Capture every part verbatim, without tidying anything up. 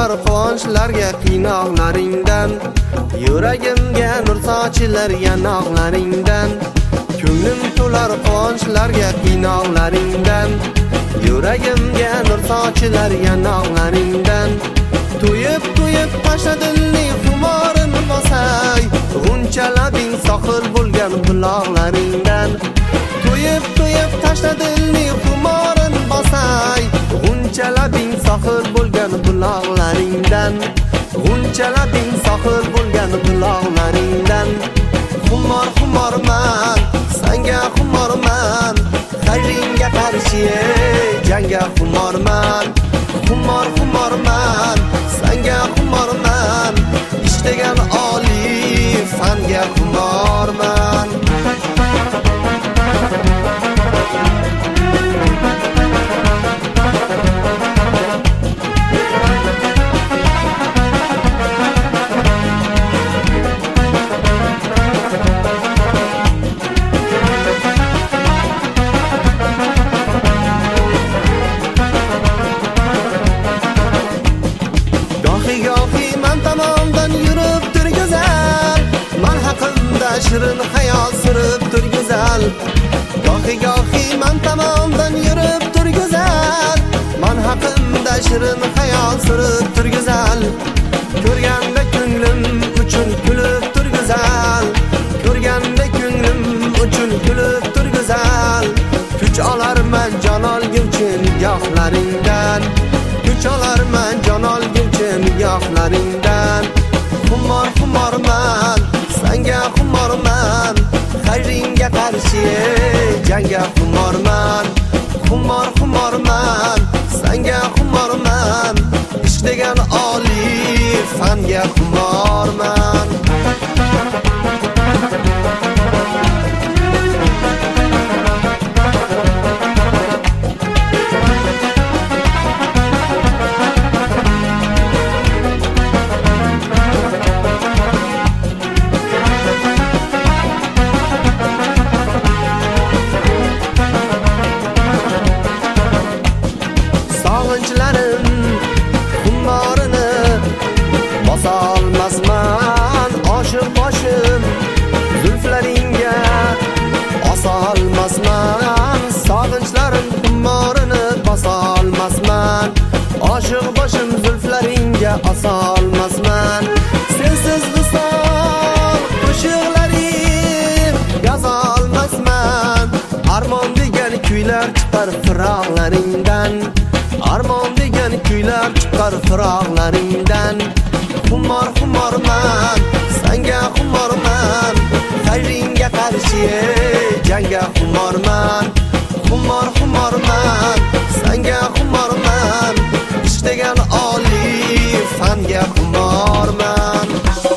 to'lar quvonchlarga qiynoqlaringdan, yuragimga nur sochilar yanoqlaringdan. Ko'nglim to'lar quvonchlarga qiynoqlaringdan, yuragimga nur sochilar yanoqlaringdan. To'yib to'yib tashladilning xumorini bosay, g'unchalabing sohil bo'lgan buloqlaringdan. To'yib to'yib tashladilning xumorini bosay, g'unchalabing sohil bo'lgan buloqlaringdan. G'unchalabing sohil bo'lgan buloqlaringdan. Xumor xumorman, senga xumorman, xayringga qarshi jangga xumorman. Xumor xumorman, senga xumorman, ishtagan oliy fanga xumorman. Shirin hayol surib tur go'zal, gohi gohi man tomondan yurib tur go'zal. Man haqimda shirin hayol surib tur go'zal, ko'rganda ko'nglim uchun kulib tur go'zal, ko'rganda ko'nglim uchun kulib tur go'zal. Kuch olarman jon olguvchi nigohlaringdan, kuch olarman jon olguvchi nigohlaringdan. Xumor xumorman, senga xumorman, xayringga qarshi jangga xumorman. Xumor xumorman, senga xumorman, ishq degan oliy fanga xumorman. Sog'inchilarim xumorini bosolmasman, oshiq boshim zulflaringga osolmasman. Sog'inchlarim xumorini bosolmasman, oshiq boshim zulflaringga osolmasman. Sensiz visol qo'shiqlarim yozolmasman, armon degan kuylar chiqar firoqlaringdan, armon degan kuylar chiqar firoqlaringdan. Xumor xumorman, senga xumorman, xayringga qarshi jangga xumorman. Xumor xumorman, senga xumorman, ishq degan oliy fanga xumorman.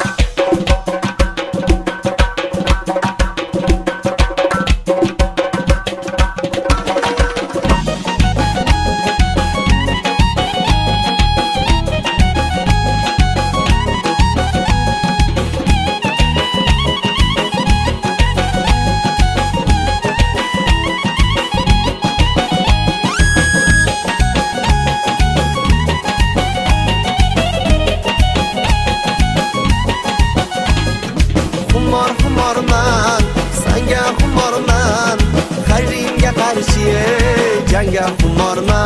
Xumor xumorman, senga xumorman, xayringga qarshi jangga xumorman.